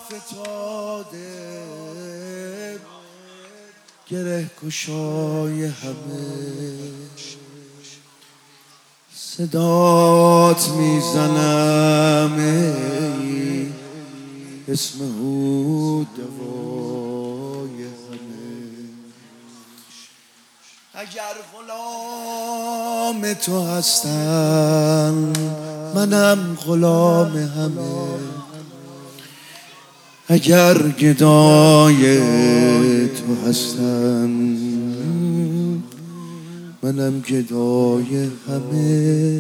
فتاده گره گشای همه صدات میزنم ای اسم او دوای همه اگر غلام تو هستم منم غلام همه اگر گدای تو هستم منم گدای همه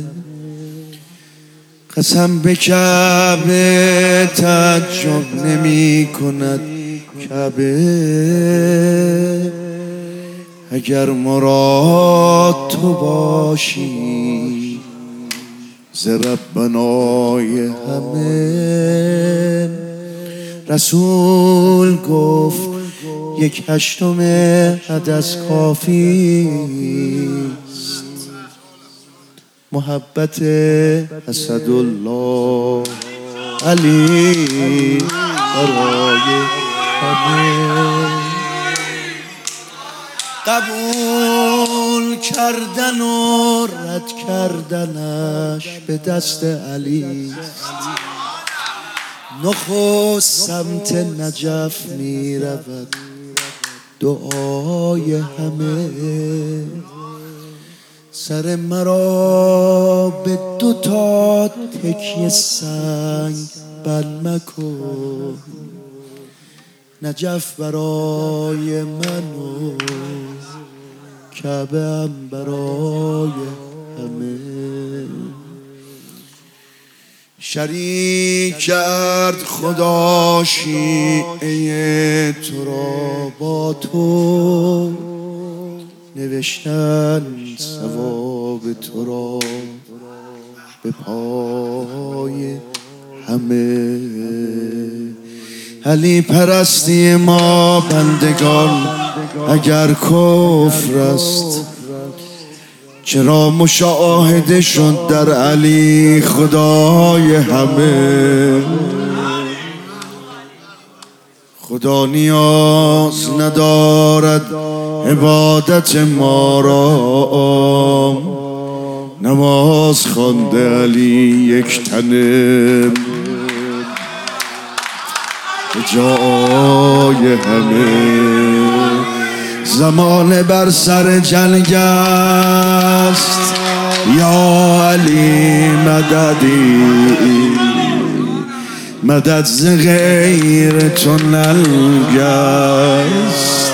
قسم به کعبه تعجب نمی کند کعبه اگر مراد تو باشی ز ربنای همه رسول گفت 1/8 حدث کافی است محبت اسدالله علی برای همه قبول کردن و رد کردنش به دست علی نخست سمت نجف می رود دعای همه سر مرا به 2 تکیه سنگ بند مکن نجف برای من و کعبه هم برای همه شریک کرد خدا شیعه تو را با تو نوشتن ثواب تو را به پای همه علی پرستی ما بندگان اگر کفر است چرا مشاهده شد در علی خدای همه خدا نیاز ندارد عبادت ما را نماز خوانده علی یک تنه جای همه زمان بر سر جنگ است یا علی مددی مدد ز غیر تو ننگ است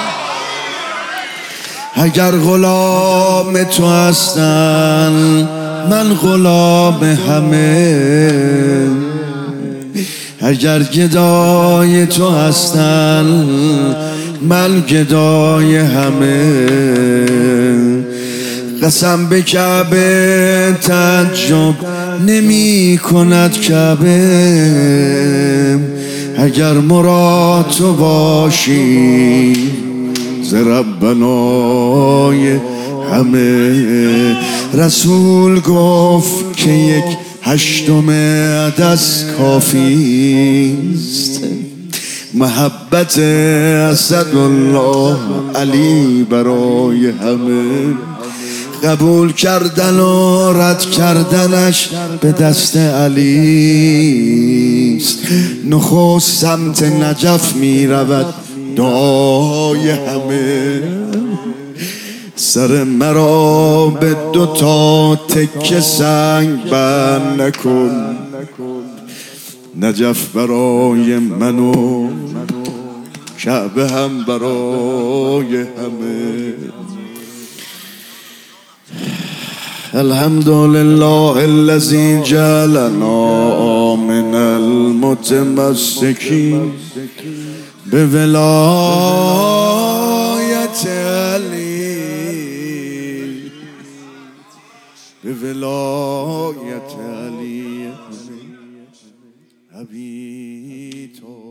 اگر غلام تو هستم من غلام همه اگر گدای تو هستم من گدای همه قسم به کعبه تعجب نمی کند کعبه اگر مراد تو باشی ز ربنای همه رسول گفت که 1/8 حدث کافی است محبت اسدالله علی برای همه قبول کردن و رد کردنش به دست علی است نخست سمت نجف می رود دعای همه سر مرا به 2 تکیه سنگ بند نکن نجف برای من و کعبه هم برای همه الحمدلله الذی جعلنا من المتمسکین به ولایت علی به ولایت علی حبیب تو